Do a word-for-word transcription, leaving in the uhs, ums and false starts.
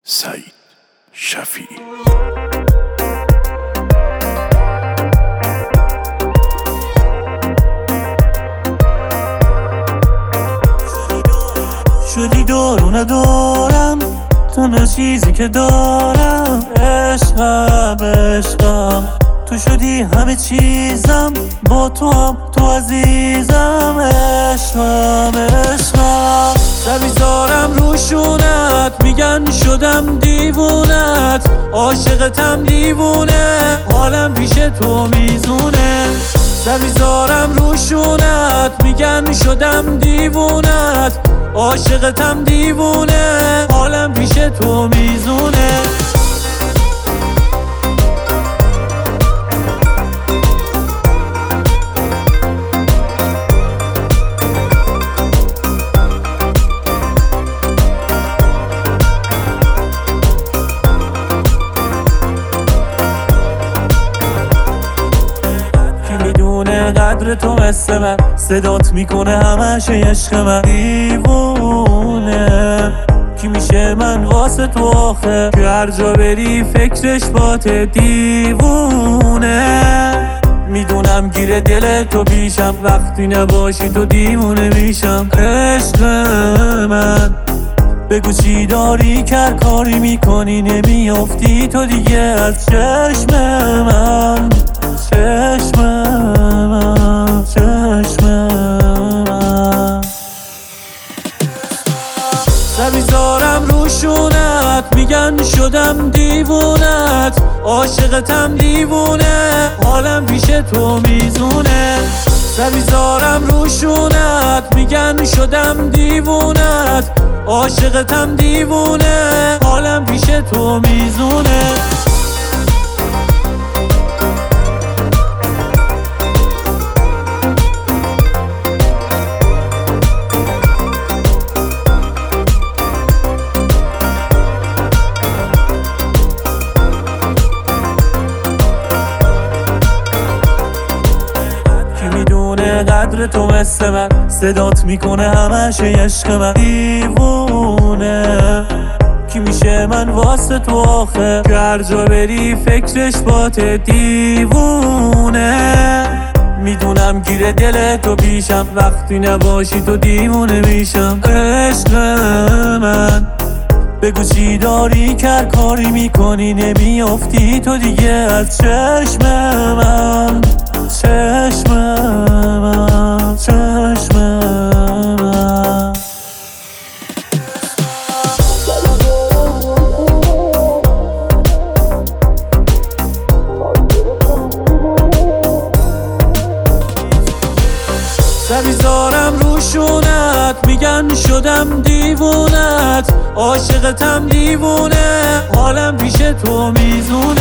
سعید شفیعی. شدی دور و ندارم، تنها چیزی که دارم عشقم عشقم. تو شدی همه چیزم، با تو هم تو عزیزم. عشقم عشقم. سر میذارم روشونت، میگن شدم دیوونت، عاشقتم دیوونه، حالم پیش تو میزونه. سر میذارم روشونت، میگن شدم دیوونت، عاشقتم دیوونه، حالم پیش تو میزونه. قدر تو مثل من صدات میکنه همش عشق من. دیوونه کی میشه من واسه تو آخه، که هر جا بری فکرش باته. دیوونه میدونم گیره دل تو پیشم، وقتی نباشی تو دیوونه میشم. عشق من بگو چی داری، کر کاری میکنی نمیافتی تو دیگه از چشم من. چشم من چشم من. سر میذارم روشونت، میگن شدم دیوونت، عاشقتم دیوونه، حالم پیش تو میزونه. سر میذارم روشونت، میگن شدم دیوونت، عاشقتم دیوونه، حالم پیش تو میزونه. قدر تو مثل من صدات میکنه همش عشق من. دیوونه کی میشه من واسه تو آخه، که هر جا بری فکرش باته. دیوونه میدونم گیره دل تو پیشم، وقتی نباشی تو دیوونه میشم. عشق من بگو چی داری، کر کاری میکنی نمیافتی تو دیگه از چشم من. چشم من چشم من. سر میذارم روشونت، میگن شدم دیوونت، عاشقتم دیوونه، حالم پیش تو میزونه.